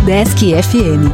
Desk FM.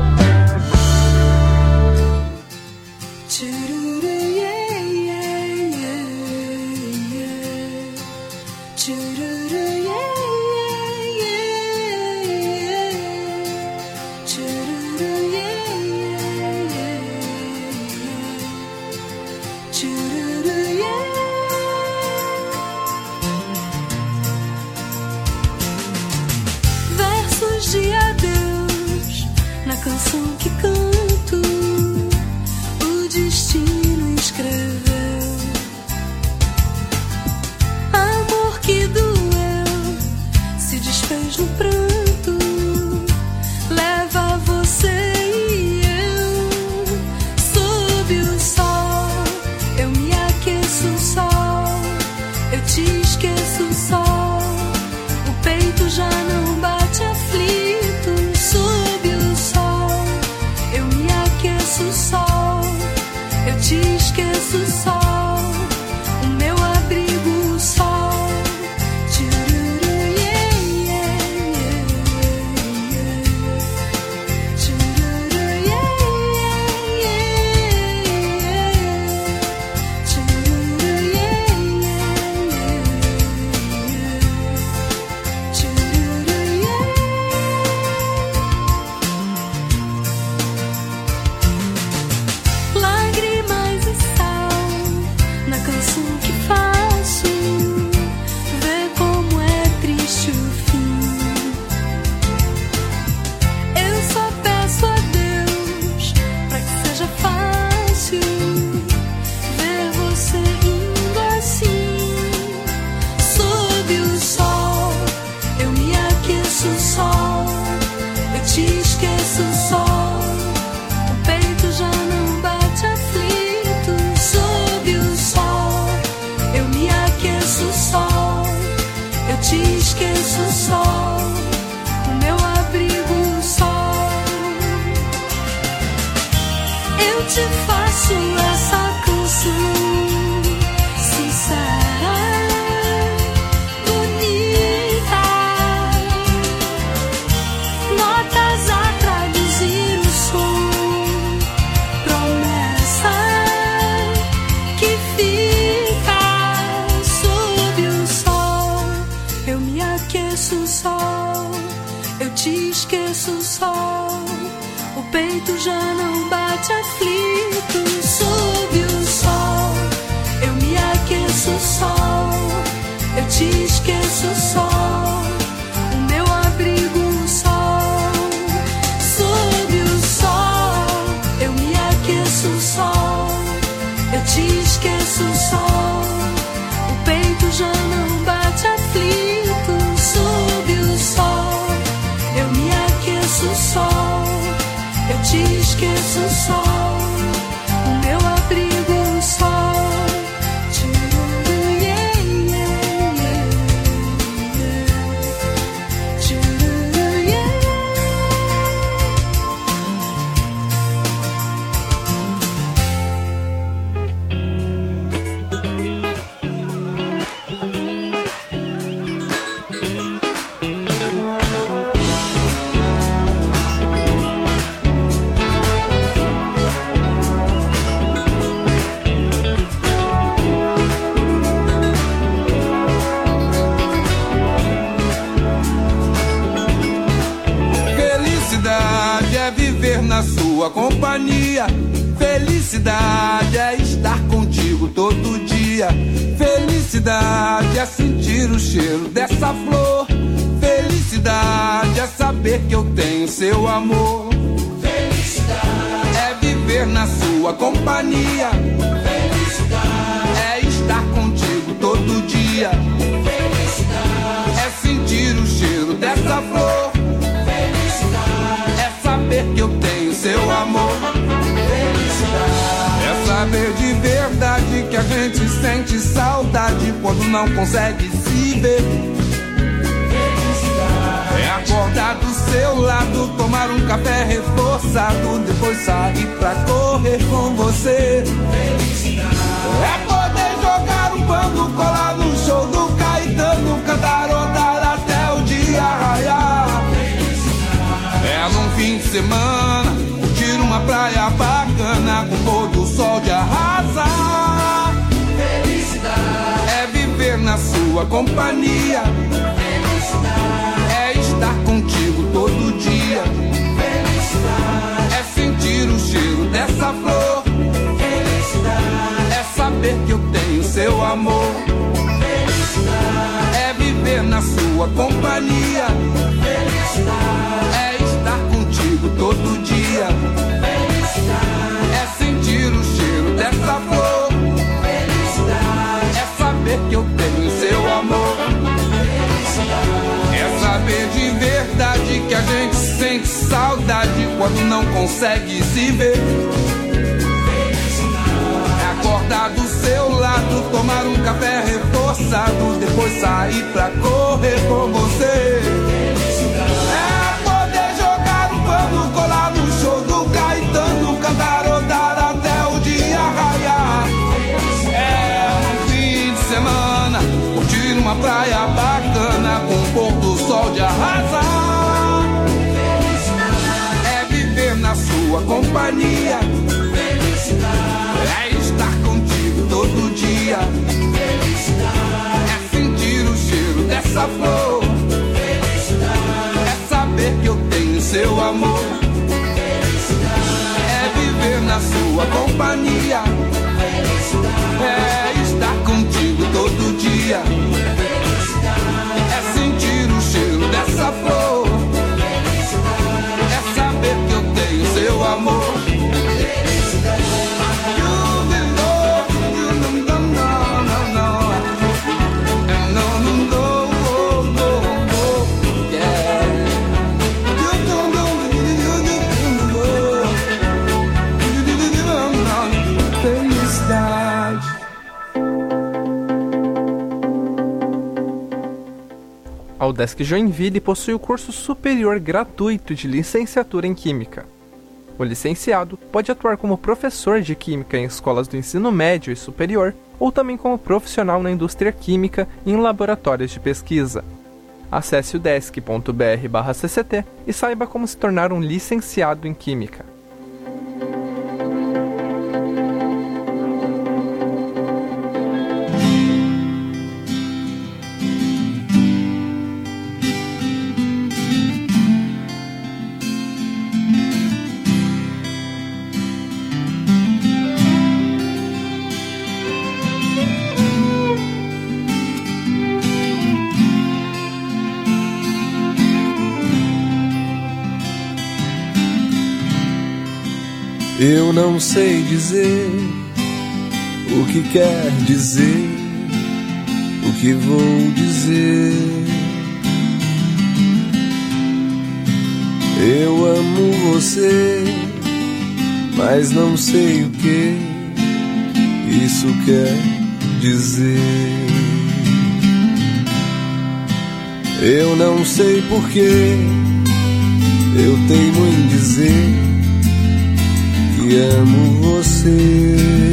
Companhia, felicidade é estar contigo todo dia. Felicidade é sentir o cheiro dessa flor. Felicidade é saber que eu tenho seu amor. Felicidade é viver na sua companhia. Felicidade é estar contigo todo dia. Felicidade é sentir o cheiro dessa flor. Felicidade é saber que eu tenho seu amor. Felicidade é saber de verdade que a gente sente saudade quando não consegue se ver. Felicidade é acordar do seu lado, tomar um café reforçado, depois sair pra correr com você. Felicidade é poder jogar um bando, colar no show do Caetano, cantarolar até o dia raiar. É num fim sua companhia. Felicidade é estar contigo todo dia. Felicidade é sentir o cheiro dessa flor. Felicidade é saber que eu tenho seu amor. Felicidade é viver na sua companhia. Felicidade é estar contigo todo dia. Felicidade é sentir o cheiro dessa flor. Felicidade é saber que eu tenho seu amor. Felicidade é saber de verdade que a gente sente saudade quando não consegue se ver. É acordar do seu lado, tomar um café reforçado, depois sair pra correr com você. É poder jogar um pano, colar no show do Caetano, cantarodar até o dia raiar. É um fim de semana, curtir uma praia bacana com um pôr do sol de arrasar. É viver na sua companhia. É estar contigo todo dia. É sentir o cheiro dessa flor. É saber que eu tenho seu amor. É viver na sua companhia. É estar contigo todo dia. É sentir o cheiro dessa flor. É saber que eu tenho seu amor. A UDESC Joinville possui o curso superior gratuito de licenciatura em Química. O licenciado pode atuar como professor de Química em escolas do ensino médio e superior, ou também como profissional na indústria química e em laboratórios de pesquisa. Acesse udesc.br/cct e saiba como se tornar um licenciado em Química. Eu não sei dizer o que quer dizer, o que vou dizer. Eu amo você, mas não sei o que isso quer dizer. Eu não sei porquê, eu teimo em dizer que amo você.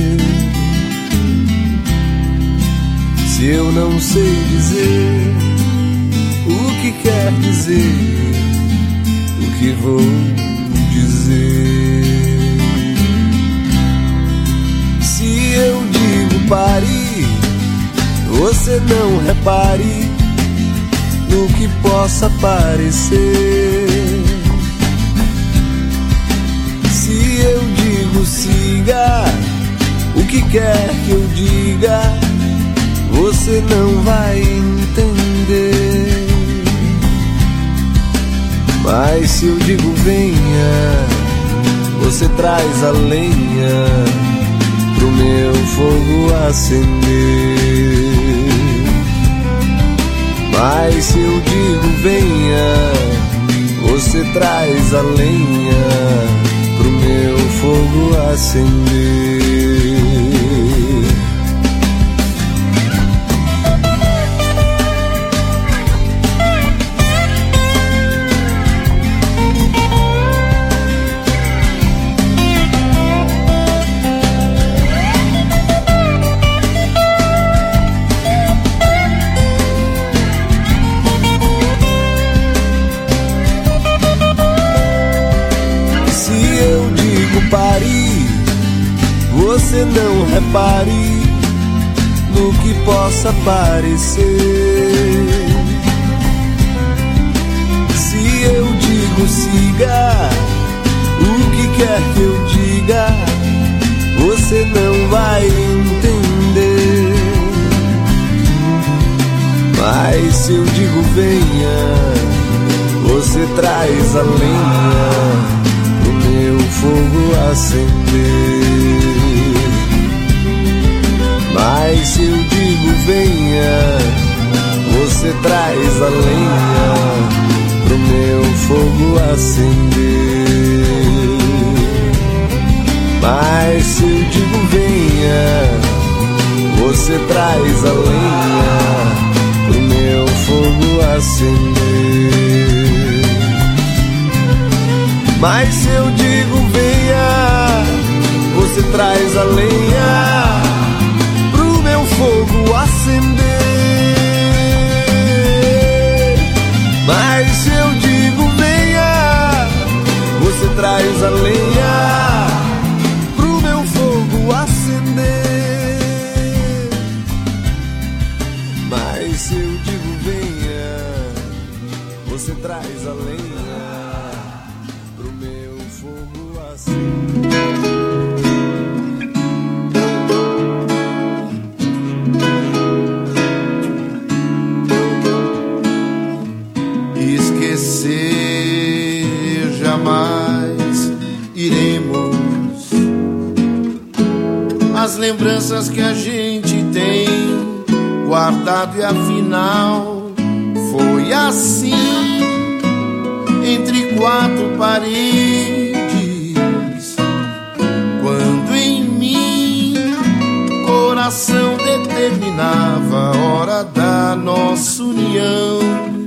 Se eu não sei dizer o que quer dizer, o que vou dizer. Se eu digo pare, você não repare no que possa parecer. Se eu digo siga, o que quer que eu diga, você não vai entender. Mas se eu digo venha, você traz a lenha pro meu fogo acender. Mas se eu digo venha, você traz a lenha pro meu fogo acender. Pare, você não repare no que possa parecer. Se eu digo siga, o que quer que eu diga, você não vai entender. Mas se eu digo venha, você traz a lenha pro meu fogo acender. Mas se eu digo venha, você traz a lenha pro meu fogo acender. Mas se eu digo venha, você traz a lenha pro meu fogo acender. Mas se eu digo venha, você traz a lenha pro meu fogo acender. Mas se eu digo venha, você traz a lenha pro meu fogo acender. Mas se eu digo venha, você traz a lenha pro meu fogo acender. Esquecer jamais iremos as lembranças que a gente tem guardado, e afinal foi assim, entre quatro paredes, quando em mim coração determinava a hora da nossa união.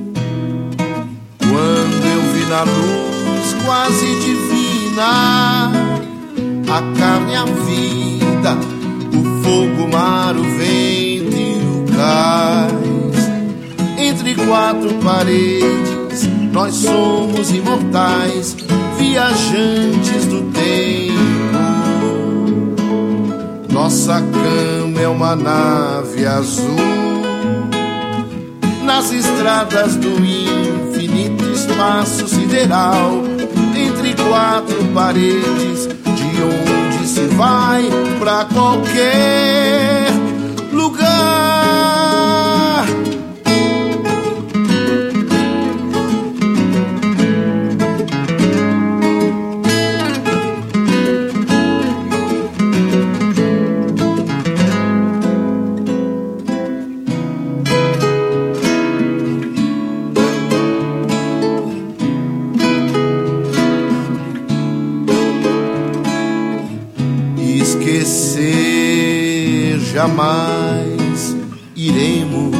Quando eu vi na luz quase divina a carne, a vida, o fogo, o mar, o vento e o cais. Entre quatro paredes nós somos imortais, viajantes do tempo. Nossa cama é uma nave azul nas estradas do infinito espaço sideral. Entre quatro paredes, de onde se vai pra qualquer lugar. Esquecer jamais iremos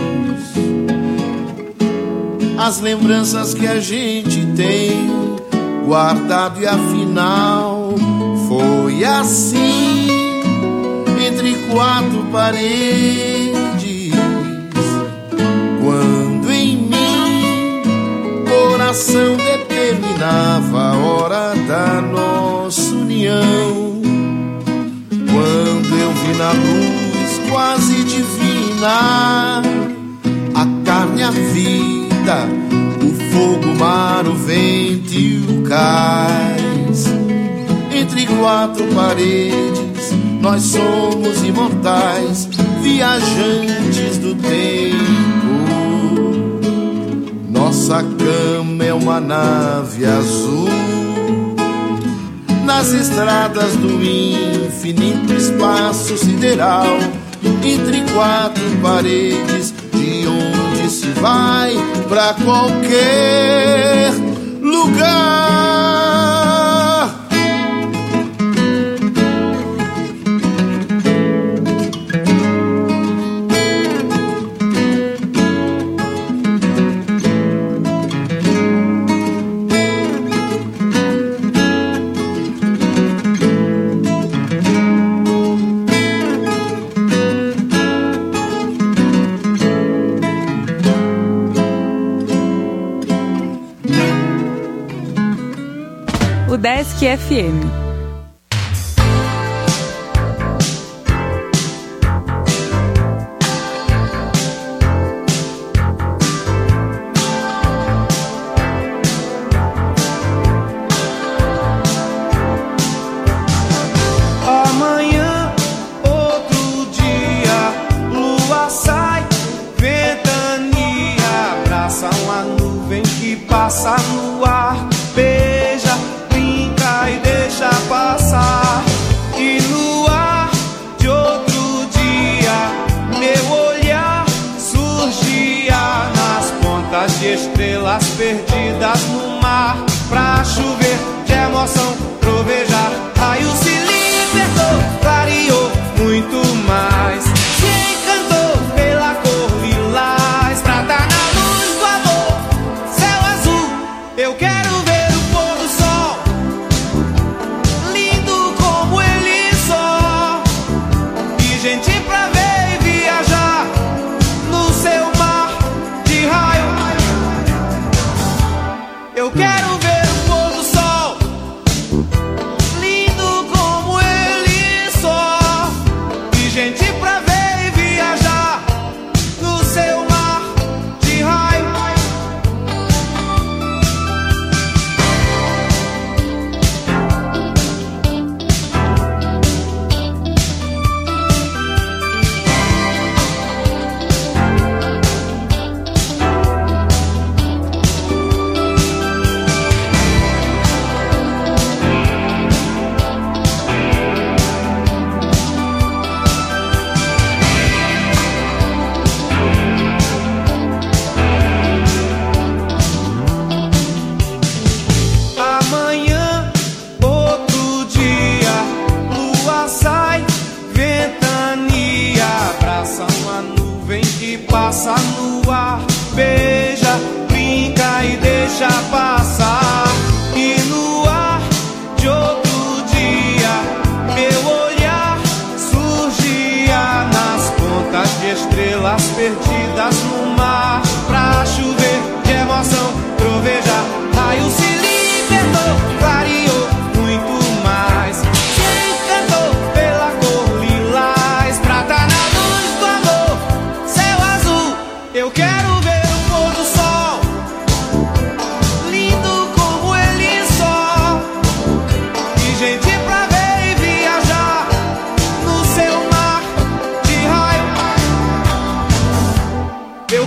as lembranças que a gente tem guardado, e afinal foi assim, entre quatro paredes, quando em mim coração determinava a hora da nossa união. Quando eu vi na luz quase divina a carne, a vida, o fogo, o mar, o vento e o cais. Entre quatro paredes nós somos imortais, viajantes do tempo. Nossa cama é uma nave azul nas estradas do infinito espaço sideral. Entre quatro paredes, de onde se vai pra qualquer lugar. Desk FM. estrelas perdidas no mar, pra chover de emoção, trovejar, raio se libertou, clareou muito mais, se encantou pela cor lilás, prata na luz do amor, céu azul, eu quero ver o pôr do sol, lindo como ele só, e gente pra ver e viajar no seu mar de raio. Eu quero ver o pôr do sol, lindo como ele só, e gente pra ver e viajar no seu mar de raio. Amanhã, outro dia, lua sai, ventania, abraça uma nuvem que passa no ar, beija, brinca e deixa passar. E no ar de outro dia, meu olhar surgia nas pontas de estrelas perdidas no mar, pra chover de emoção, trovejar, raio se libertou, clareou muito mais, se encantou pela cor lilás, prata na luz do amor, céu azul, eu quero ver o pôr do sol, lindo como ele só, e gente pra ver e viajar no seu mar de raio.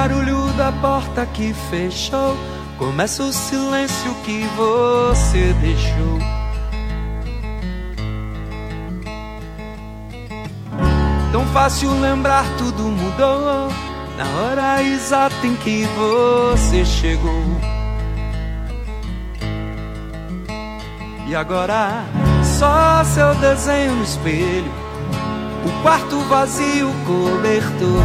barulho da porta que fechou, começa o silêncio que você deixou. Tão fácil lembrar, tudo mudou na hora exata em que você chegou. E agora só seu desenho no espelho, o quarto vazio, cobertor.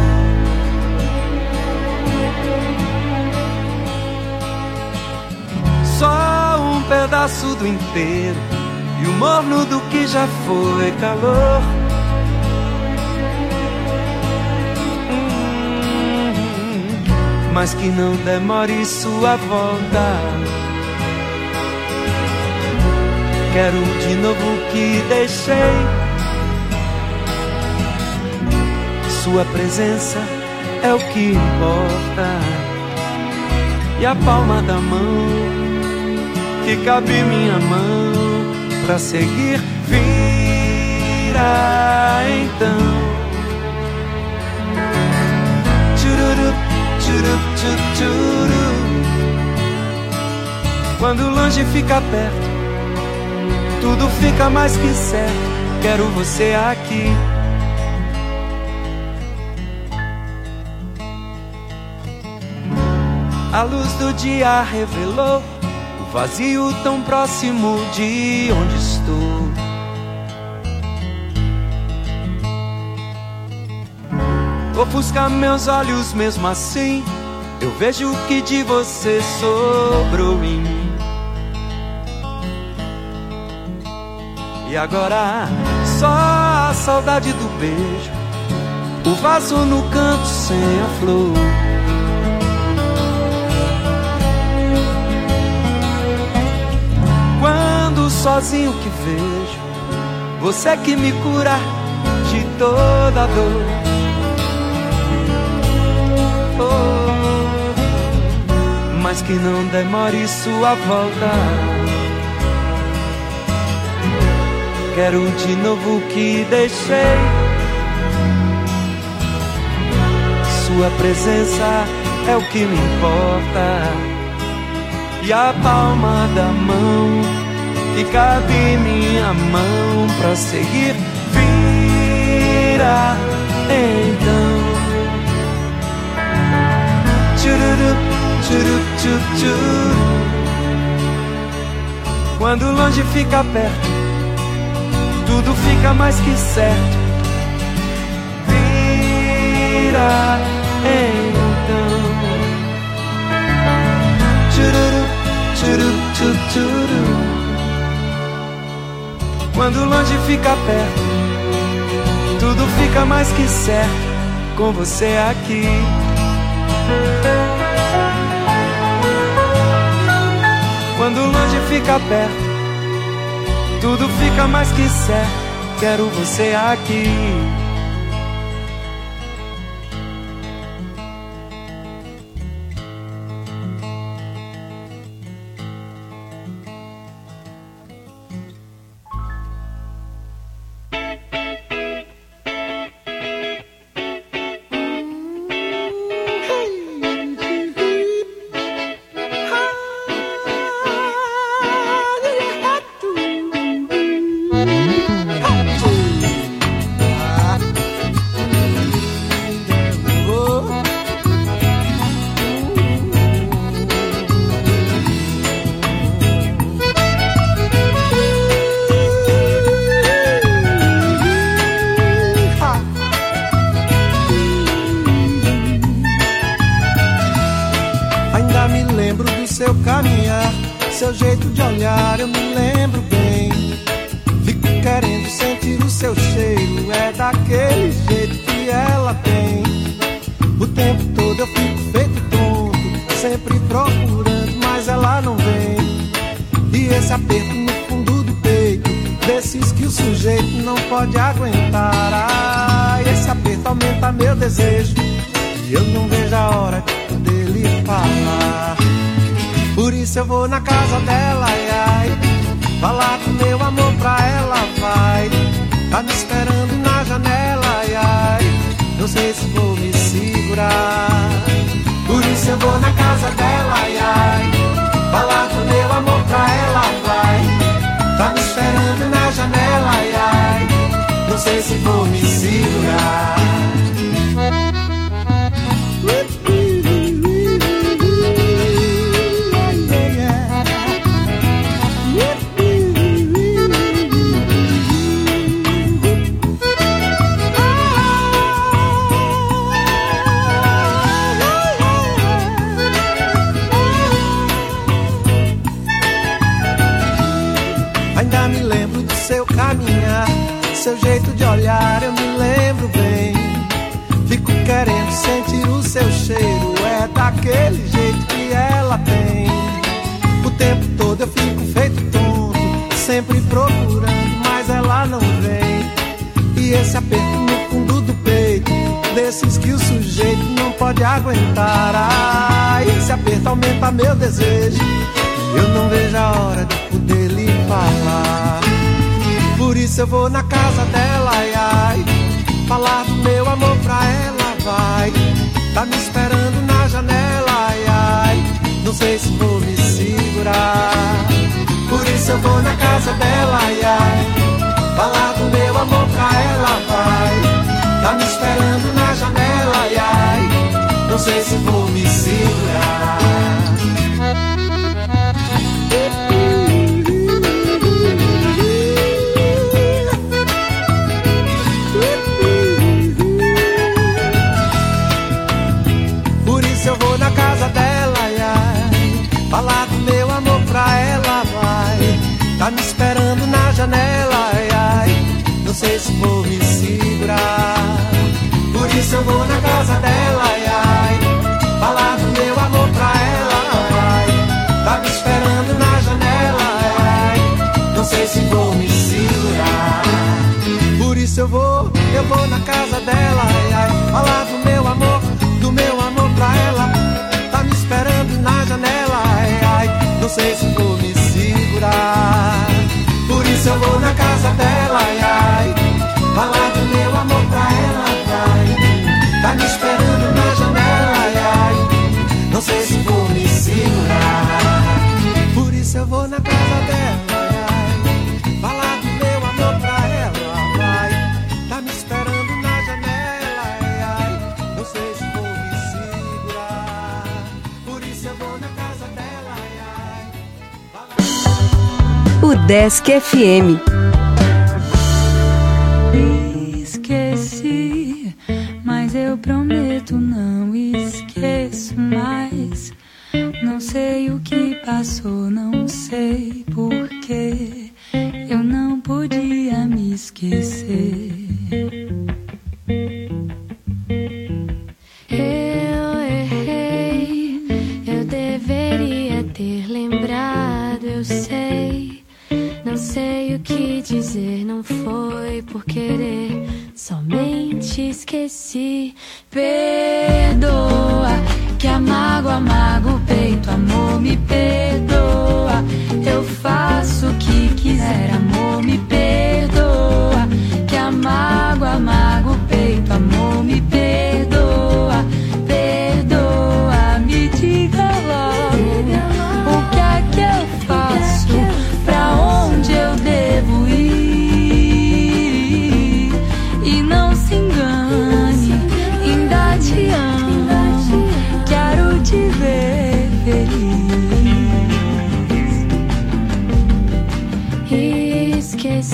Só um pedaço do inteiro e o morno do que já foi calor. Mas que não demore sua volta. Quero de novo o que deixei. Sua presença é o que importa. E a palma da mão que cabe minha mão pra seguir. Vira então. Tchururu. Quando longe fica perto, tudo fica mais que certo. Quero você aqui. A luz do dia revelou o vazio tão próximo de onde estou. Ofusca meus olhos mesmo assim, eu vejo o que de você sobrou em mim. E agora só a saudade do beijo, o vaso no canto sem a flor. Quando sozinho que vejo, você que me cura de toda dor. Mas que não demore sua volta. Quero de novo o que deixei. Sua presença é o que me importa. E a palma da mão que cabe minha mão pra seguir. Vira então. Tchururu. Quando longe fica perto, tudo fica mais que certo. Vira então. Quando longe fica perto, tudo fica mais que certo. Com você aqui. Quando longe fica perto, tudo fica mais que certo. Quero você aqui. Seu caminhar, seu jeito de olhar, eu me lembro bem. Fico querendo sentir o seu cheiro, é daquele jeito que ela tem. O tempo todo eu fico feito tonto, sempre procurando, mas ela não vem. E esse aperto no fundo do peito, desses que o sujeito não pode aguentar. Ah, esse aperto aumenta meu desejo, e eu não vejo a hora de poder lhe falar. Por isso eu vou na casa dela, ai, ai, falar do meu amor pra ela, vai. Tá me esperando na janela, ai, ai, não sei se vou me segurar. sei se vou me segurar. Ainda me lembro do seu caminhar, seu jeito de olhar, eu me lembro bem. Fico querendo sentir o seu cheiro, é daquele jeito que ela tem. O tempo todo eu fico feito tonto, sempre procurando, mas ela não vem. E esse aperto no fundo do peito, desses que o sujeito não pode aguentar. Ah, esse aperto aumenta meu desejo, eu não vejo a hora de poder lhe falar. Por isso eu vou na casa dela, ai, ai, falar do meu amor pra ela, vai. Tá me esperando na janela, ai, ai, não sei se vou me segurar. Por isso eu vou na casa dela, ai, ai, falar do meu amor pra ela, vai. Tá me esperando na janela, ai, ai, não sei se vou me segurar. Eu vou na casa dela, ai, ai, falar do meu amor pra ela, vai. Tá me esperando na janela, ai, ai, não sei se vou me segurar. Por isso eu vou na casa dela, ai, ai, falar do meu amor pra ela, vai. Tá me esperando na janela, ai, ai, não sei se vou me segurar. Por isso eu vou na casa dela, ai, ai, falar do meu amor pra ela. Tá me esperando na janela, ai, ai, não sei se vou me segurar. Por isso eu vou na casa dela, ai, ai, falar do meu amor pra ela, vai. Tá me esperando na janela, ai, ai, não sei se vou me segurar. Por isso eu vou na casa dela, ai, ai, falar do meu amor pra ela, vai. Tá me esperando na janela, ai, ai, não sei se vou me segurar. Por isso eu vou na casa dela, ai, ai. O Desk FM. Esqueci, mas eu prometo não esqueço mais. Não sei o que passou, não sei porquê. Eu não podia me esquecer. Eu errei, eu deveria ter lembrado, eu sei. Não sei o que dizer, não foi por querer, somente esqueci. Perdoa, que a mágoa amaga o peito, amor, me perdoa. Eu faço o que quiser, amor, me perdoa. Que a mágoa amaga o peito, amor, me perdoa. Perdoa, me diga logo o que é que eu faço, pra onde eu devo ir. E não se engane, ainda te amo, quero te ver feliz.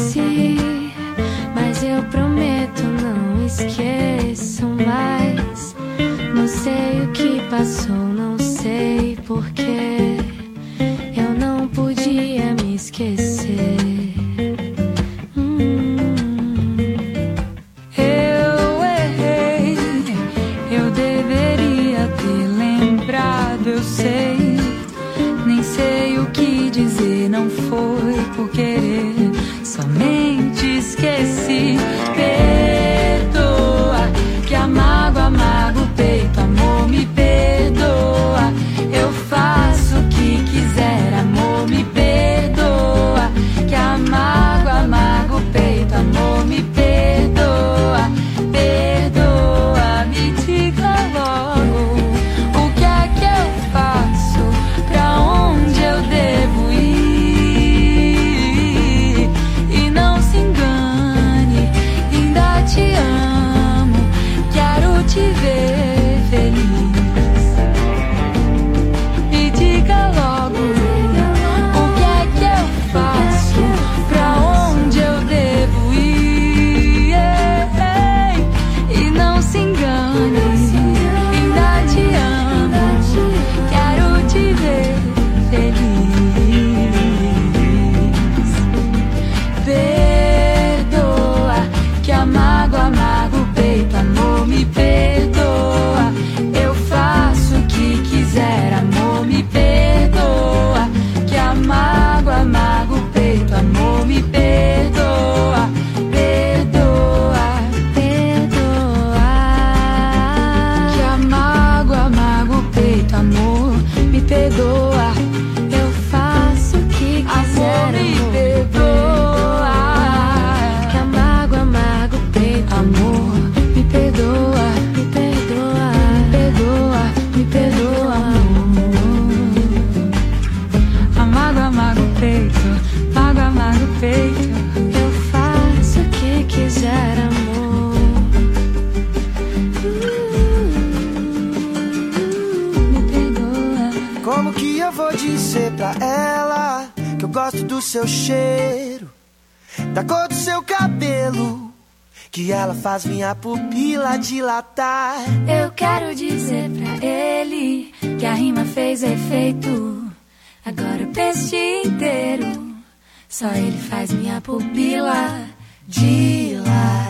do seu cheiro, da cor do seu cabelo, que ela faz minha pupila dilatar. Eu quero dizer pra ele que a rima fez efeito. Agora o peixe inteiro, só ele faz minha pupila dilatar.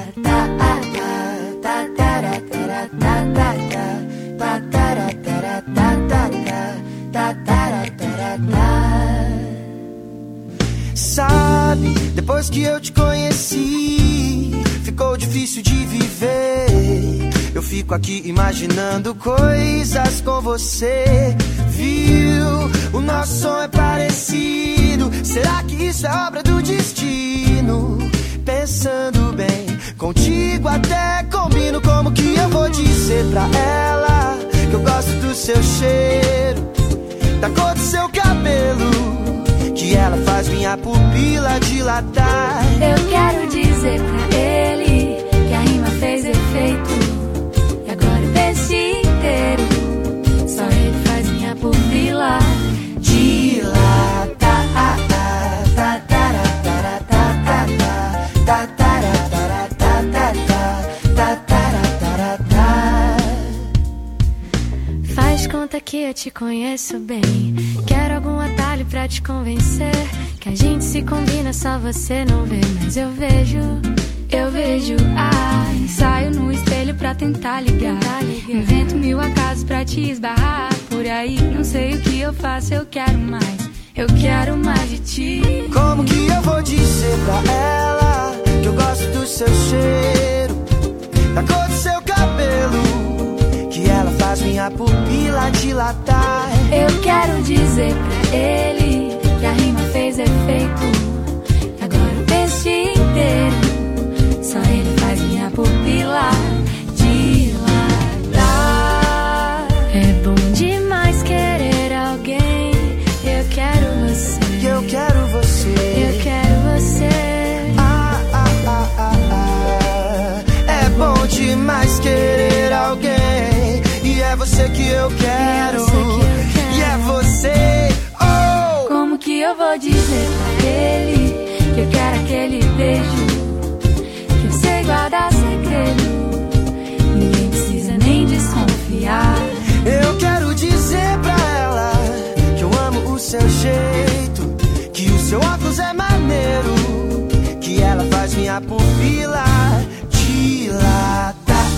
Sabe, depois que eu te conheci, ficou difícil de viver. Eu fico aqui imaginando coisas com você. Viu, o nosso som é parecido. Será que isso é obra do destino? Pensando bem, contigo até combino. Como que eu vou dizer pra ela que eu gosto do seu cheiro, da cor do seu cabelo, que ela faz minha pupila dilatar. Eu quero dizer pra ele que a rima fez efeito. E agora o peixe inteiro, só ele faz minha pupila dilatar. Faz conta que eu te conheço bem. Quero algum atalho pra te convencer que a gente se combina, só você não vê. Mas eu vejo, ensaio no espelho pra tentar ligar. Invento mil acasos pra te esbarrar por aí. Não sei o que eu faço, eu quero mais de ti. Como que eu vou dizer pra ela que eu gosto do seu cheiro, da cor do seu cabelo, que ela faz minha pupila dilatar? Eu quero dizer pra ele que a rima fez efeito. E agora o peixe inteiro, só ele faz minha pupila dilatar. É bom demais querer alguém. Eu quero você. Eu quero você. Eu quero você. É bom demais querer alguém. E é você que eu quero. E é você. Oh! Como que eu vou dizer pra ele que eu quero aquele beijo, que eu sei guardar segredo, ninguém precisa nem desconfiar. Eu quero dizer pra ela que eu amo o seu jeito, que o seu óculos é maneiro, que ela faz minha pupila dilatar.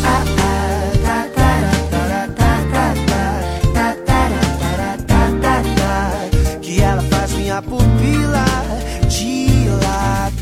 Que ela faz minha pupila dilatar.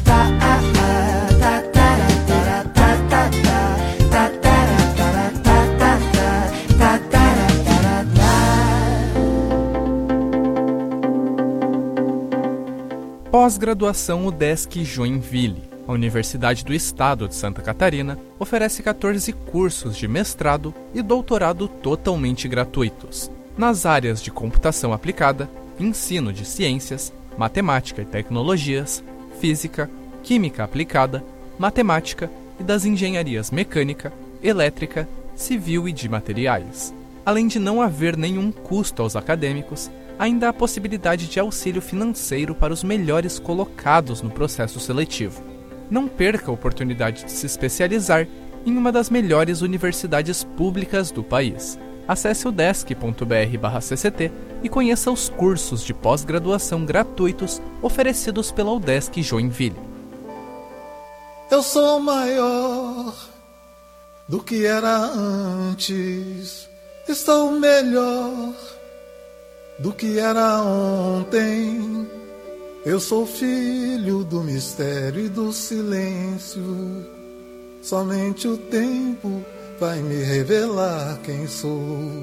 Pós-graduação UDESC Joinville. A Universidade do Estado de Santa Catarina oferece 14 cursos de mestrado e doutorado totalmente gratuitos, nas áreas de computação aplicada, ensino de ciências, matemática e tecnologias, física, química aplicada, matemática e das engenharias mecânica, elétrica, civil e de materiais. Além de não haver nenhum custo aos acadêmicos, ainda há possibilidade de auxílio financeiro para os melhores colocados no processo seletivo. Não perca a oportunidade de se especializar em uma das melhores universidades públicas do país. Acesse o udesc.br/cct e conheça os cursos de pós-graduação gratuitos oferecidos pela UDESC Joinville. Eu sou maior do que era antes. Estou melhor do que era ontem. Eu sou filho do mistério e do silêncio. Somente o tempo vai me revelar quem sou.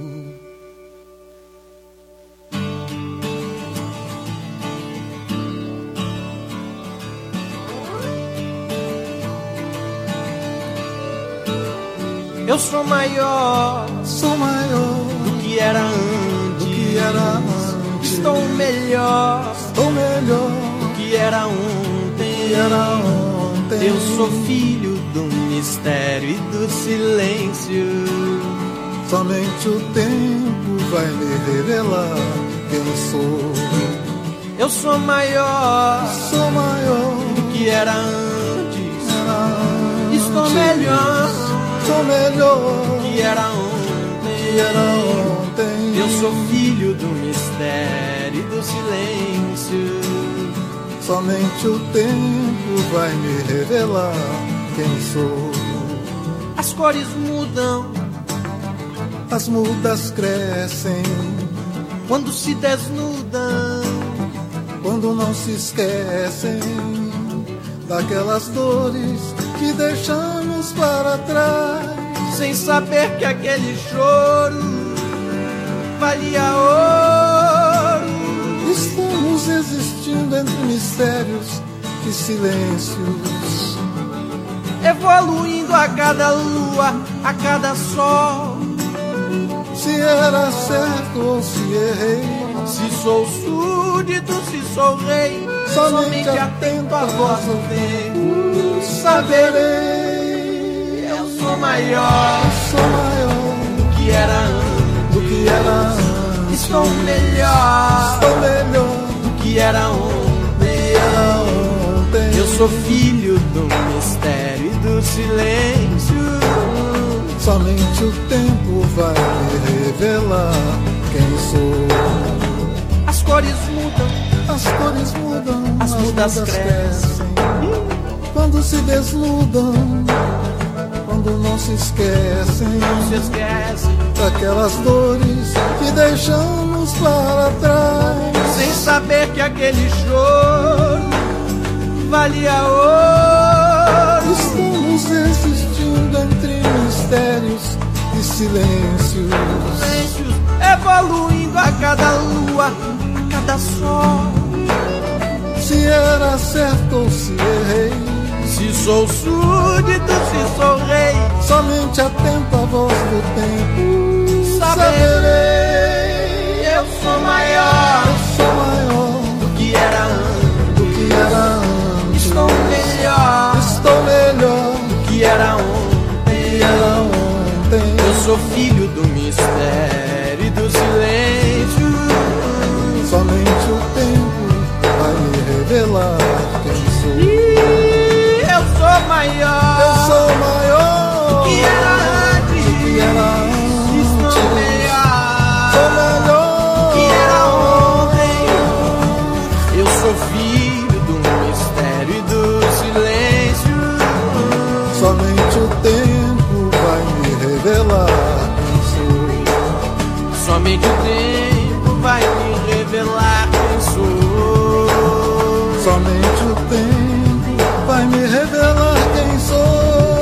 Eu sou maior do que era antes. Estou melhor do que era ontem. Eu sou filho do mistério e do silêncio. Somente o tempo vai me revelar quem sou. Eu sou maior do que era antes. Estou melhor do que era ontem. Eu sou filho do mistério e do silêncio. Somente o tempo vai me revelar quem sou. As cores mudam, as mudas crescem quando se desnudam, quando não se esquecem daquelas dores que deixamos para trás, sem saber que aquele choro valia ouro. Estamos existindo entre mistérios e silêncios, evoluindo a cada lua, a cada sol. Se era certo ou se errei, se sou súdito, se sou rei, somente atento à voz do tempo saberei. Eu sou maior do que era antes. Estou melhor do que era ontem. Eu sou filho do mistério e do silêncio. Somente o tempo vai me revelar quem sou. As cores mudam, as mudas crescem quando se desnudam, quando não se esquecem daquelas dores que deixamos para trás, sem saber que aquele choro valia ouro. Estamos existindo entre mistérios e silêncios, evoluindo a cada lua, a cada sol. Se era certo ou se errei, se sou súdito, se sou rei, somente atento à voz do tempo saberei. Eu sou maior do que era antes. Estou melhor do que era ontem. Eu sou filho do mistério e do silêncio. Somente o tempo vai me revelar quem sou. Eu sou maior do que era antes. Estou melhor do que era ontem. Eu sou filho do mistério e do silêncio. Somente o tempo vai me revelar quem sou. Somente o tempo vai me revelar quem sou. Somente o tempo vai me revelar quem sou.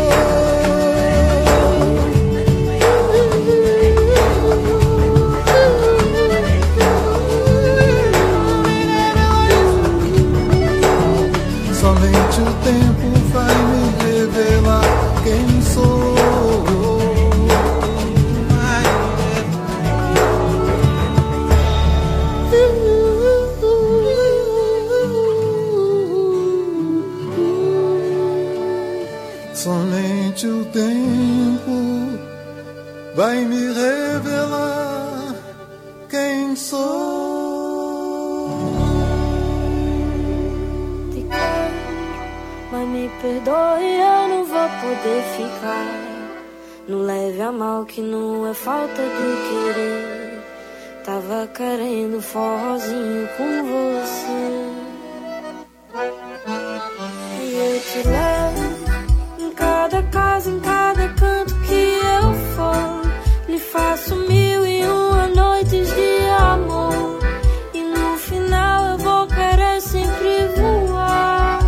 Somente o tempo vai me revelar quem sou. Somente o tempo vai me revelar quem sou. Te quero, mas me perdoe, eu não vou poder ficar. Não leve a mal que não é falta de querer. Tava querendo forrozinho com você. E eu te levo em cada casa, em cada canto que eu for. Lhe faço 1001 noites de amor. E no final eu vou querer sempre voar,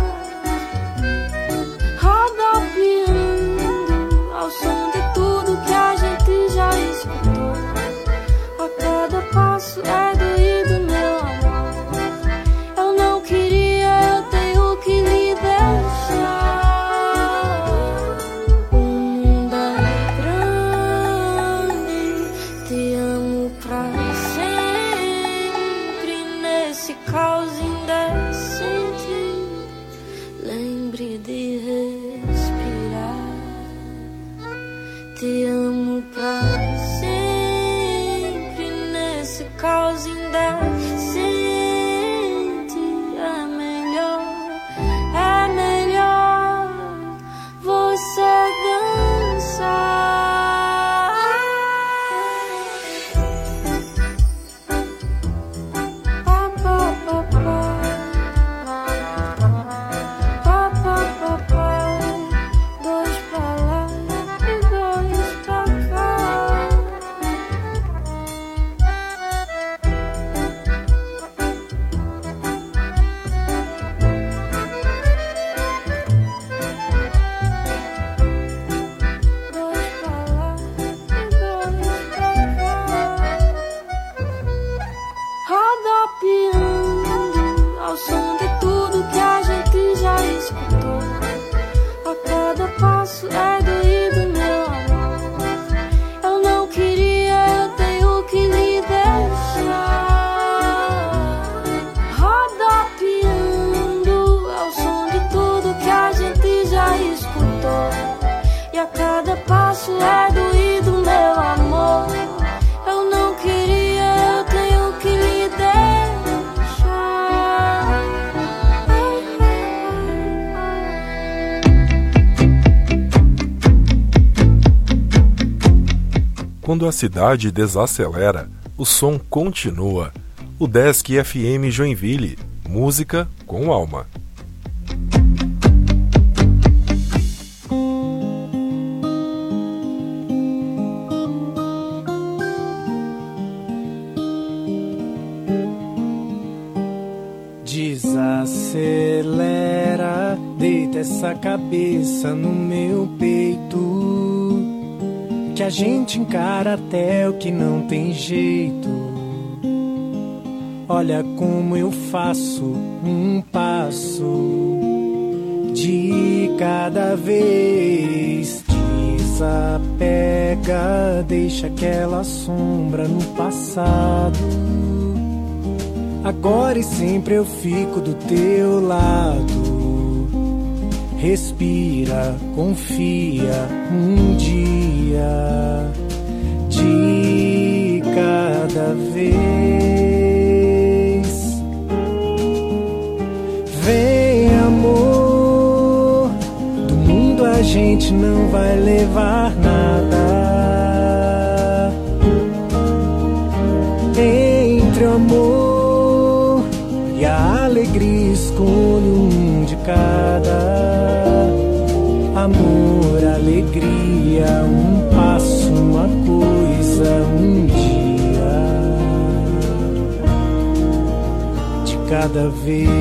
rodopiando ao som de tudo que a gente já escutou. A cada passo é doído, meu amor. Eu não queria, eu tenho que lhe deixar. O mundo é grande, te amo pra sempre. Nesse caos indecente, lembre de respirar. Te amo pra sempre. Nesse caos indecente, passo é doído, meu amor. Eu não queria, eu tenho que lhe deixar. Rodopiando ao som de tudo que a gente já escutou. E a cada passo é doído, meu amor. Eu não queria, eu tenho que lhe deixar. Quando a cidade desacelera, o som continua. O Desk FM Joinville, música com alma. Desacelera, deita essa cabeça no meu peito, que a gente encara até o que não tem jeito. Olha como eu faço um passo de cada vez. Desapega, deixa aquela sombra no passado. Agora e sempre eu fico do teu lado. Respira, confia, um dia de cada vez. Vem, amor, do mundo a gente não vai levar nada. Entre o amor e a alegria, escolho um de cada. Amor, alegria, um passo, uma coisa, um dia de cada vez.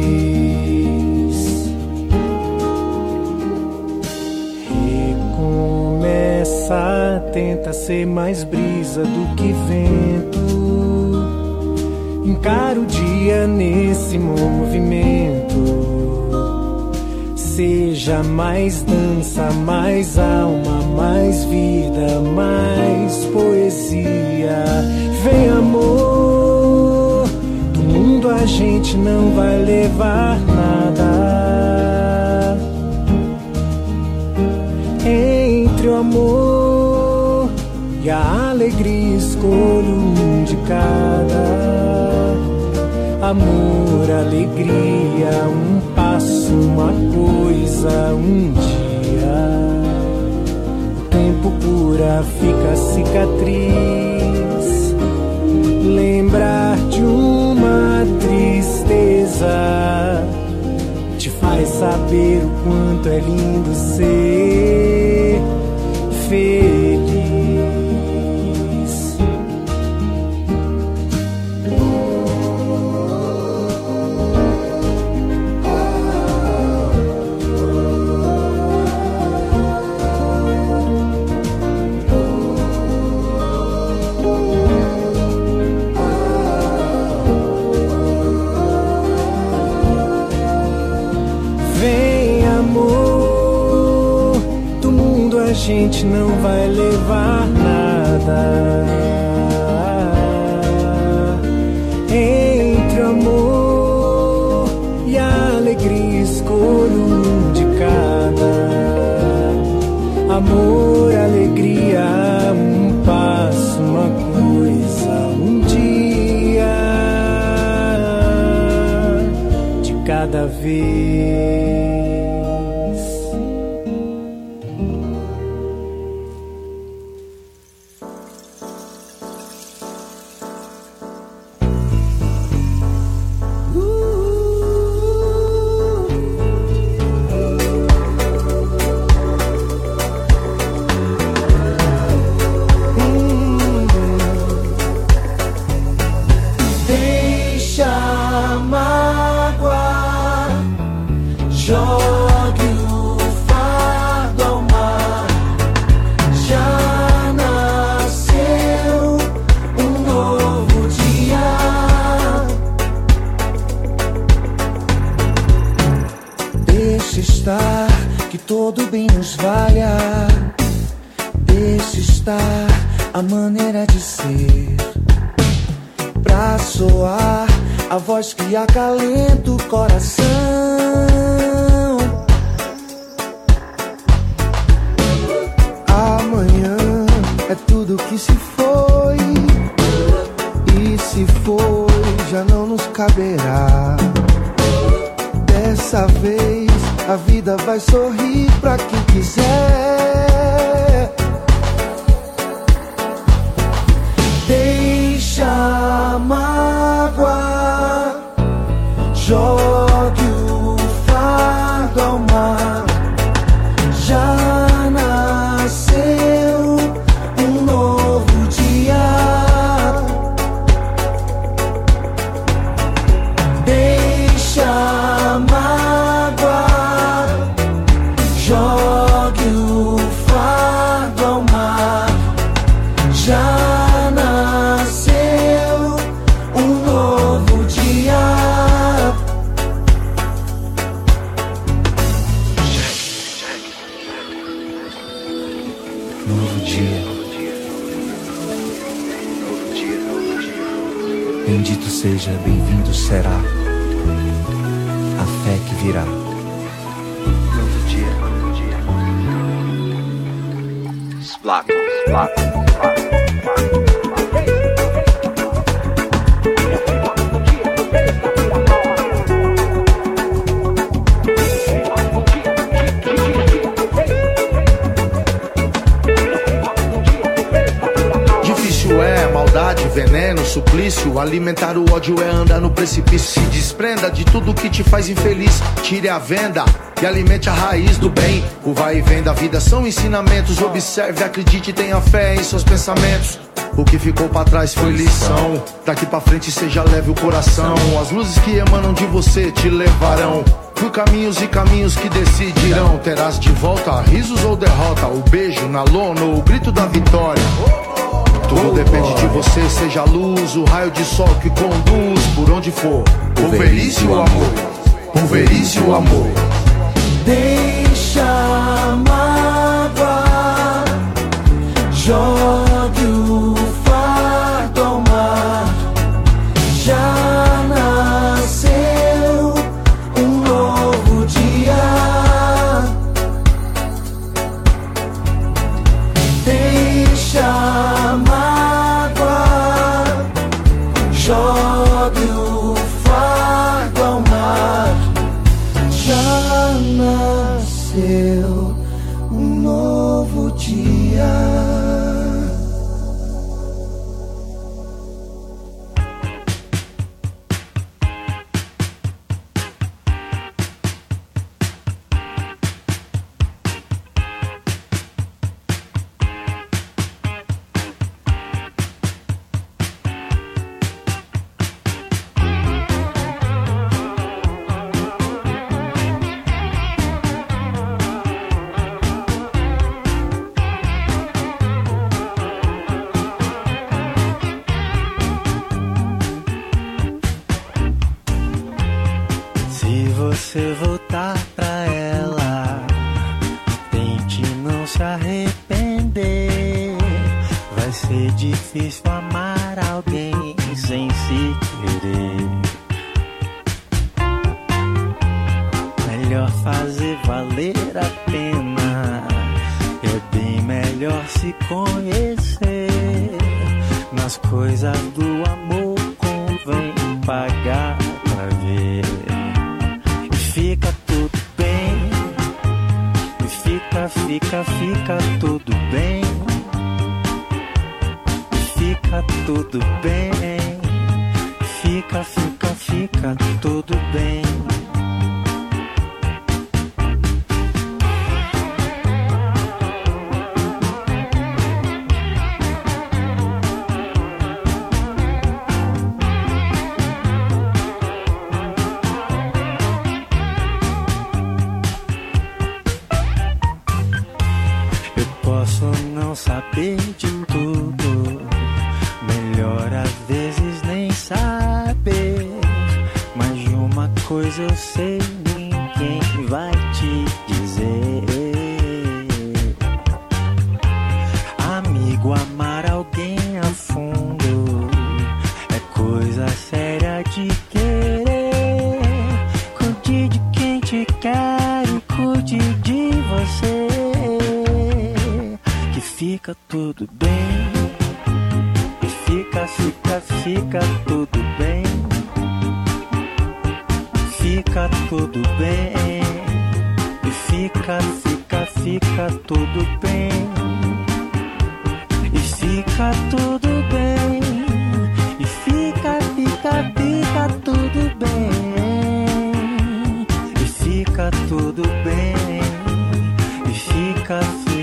Recomeça, tenta ser mais brisa do que vento. Encara o dia nesse movimento. Seja mais dança, mais alma, mais vida, mais poesia. Vem, amor, do mundo a gente não vai levar nada. Entre o amor e a alegria, escolho um de cada. Amor, alegria, um passo, uma coisa, um dia. O tempo cura, fica cicatriz. Lembrar de uma tristeza te faz saber o quanto é lindo ser feliz. A gente não vai levar nada. Entre o amor e a alegria, escolho um de cada. Amor, alegria, um passo, uma coisa, um dia de cada vez. Deixa a mágoa, joga olhar, deixa estar a maneira de ser, pra soar a voz que acalenta o coração. Amanhã é tudo que se foi, e se foi já não nos caberá. Dessa vez a vida vai sorrir pra quem quiser. Deixa a mágoa, jogue o fardo ao mar. Já nasceu um novo dia. Deixa a mágoa, jogue o fardo ao mar. Já nasceu um novo dia. Novo dia. Bendito seja, bem-vindo será a fé que virá. Novo dia. Splato. Difícil é maldade, veneno, suplício. Alimentar o ódio é andar no precipício. Se desprenda de tudo que te faz infeliz. Tire a venda e alimente a raiz do bem. O vai e vem da vida são ensinamentos. Observe, acredite, tenha fé em seus pensamentos. O que ficou pra trás foi lição. Daqui pra frente seja leve o coração. As luzes que emanam de você te levarão por caminhos e caminhos que decidirão. Terás de volta risos ou derrota, o beijo na lona ou o grito da vitória. Tudo depende de você, seja a luz, o raio de sol que conduz por onde for. Pulverize o amor, pulverize o amor. Deixa a mágoa, jogue o fardo ao mar. Já nasceu um novo dia. Deixa a mágoa, jogue o fardo ao mar. Já nasceu um novo dia. Se você voltar pra ela, tente não se arrepender. Vai ser difícil amar alguém sem se querer. Melhor fazer valer a pena. É bem melhor se conhecer. Nas coisas do amor convém pagar pra ver. Fica tudo bem, fica tudo bem, fica tudo bem, fica tudo bem. Posso não saber de tudo, melhor às vezes nem saber. Mas de uma coisa eu sei, ninguém vai te dizer. fica tudo bem. E fica tudo bem. Fica tudo bem. E fica tudo bem. E fica tudo bem. E fica tudo bem. E fica tudo bem. E fica.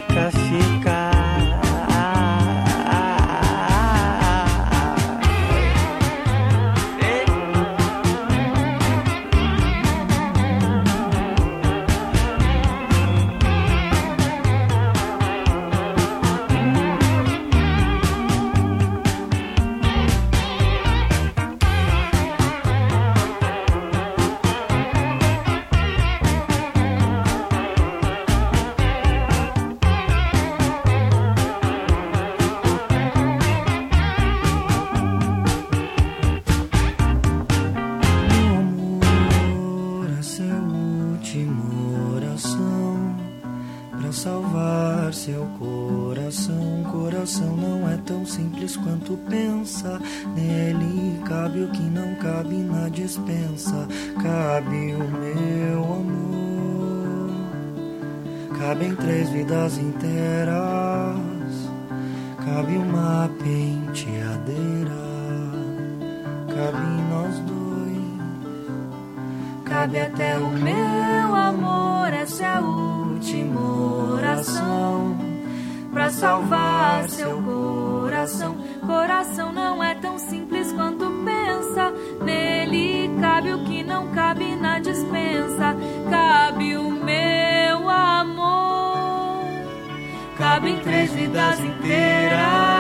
Quanto pensa, nele cabe o que não cabe na dispensa. Cabe o meu amor, cabem 3 vidas inteiras. Cabe uma penteadeira, cabe nós dois. Cabe até o meu amor, essa é a última oração pra salvar seu coração. Coração não é tão simples quanto pensa. Nele cabe o que não cabe na dispensa. Cabe o meu amor, cabem 3 vidas inteiras.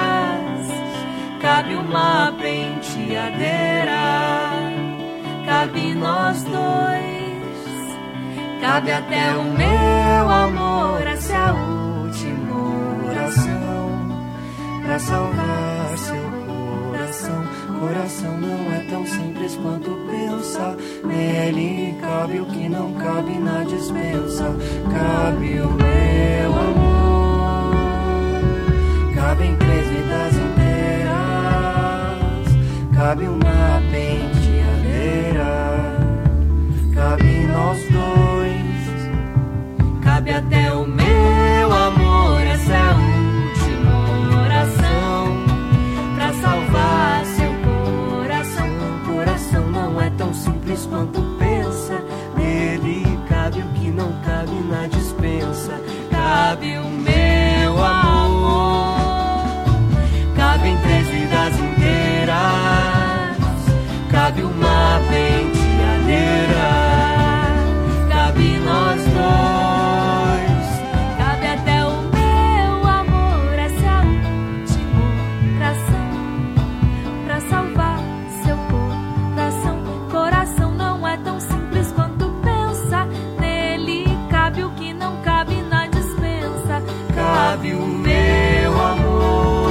Cabe uma penteadeira, cabe nós dois. Cabe até o meu amor, essa é a última oração pra salvar seu coração. Coração não é tão simples quanto pensa. Nele cabe o que não cabe na dispensa. Cabe o meu amor, cabem 3 vidas inteiras. Cabe uma penteadeira, cabe nós dois. Cabe até o meu amor, essa é a última oração pra salvar seu coração. Coração não é tão simples quanto pensa. Nele cabe o que não cabe na dispensa. Cabe o meu amor, cabem 3 vidas inteiras. Cabe uma penteadeira, cabe nós dois. Cabe até o meu amor, essa é a última oração pra salvar seu coração. Coração não é tão simples quanto pensa. Nele cabe o que não cabe na dispensa. Cabe o meu amor,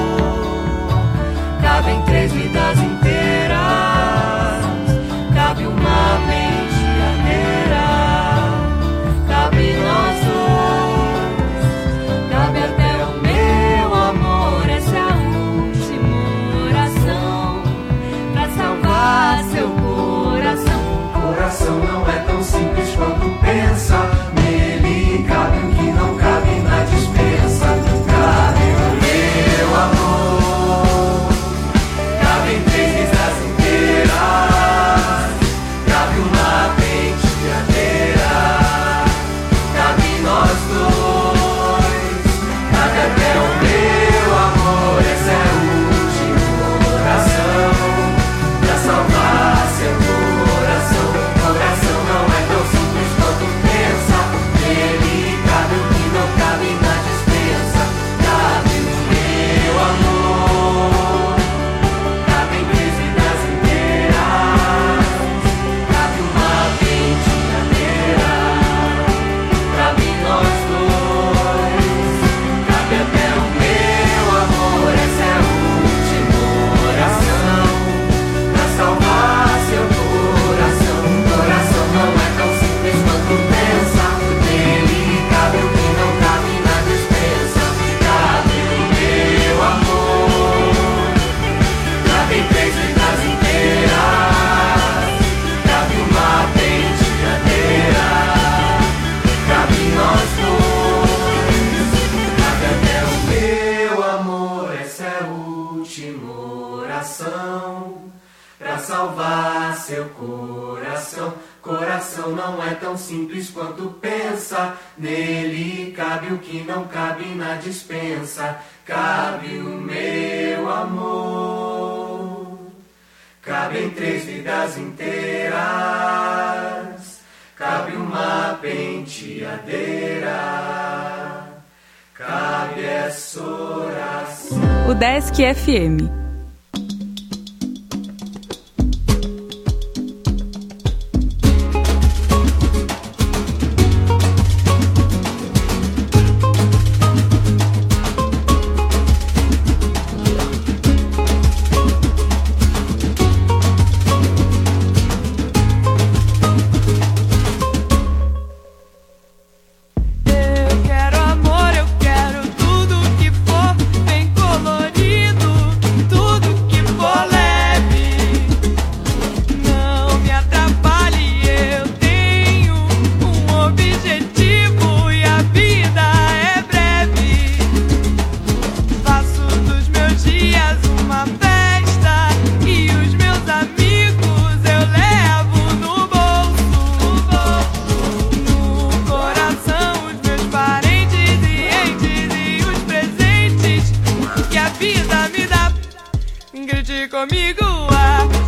cabem 3 vidas inteiras. Cabe uma penteadeira, cabe nós dois. Cabe até o meu amor, essa é a última oração pra salvar seu coração. Coração não é tão simples quanto pensa. Nele cabe o que não cabe na dispensa. Cabe o meu amor, cabem 3 salvar seu coração. Coração não é tão simples quanto pensa. Nele cabe o que não cabe na despensa. Cabe o meu amor. Cabem 3 vidas inteiras. Cabe uma penteadeira. Cabe essa oração. O Desk FM. Grite comigo, ah.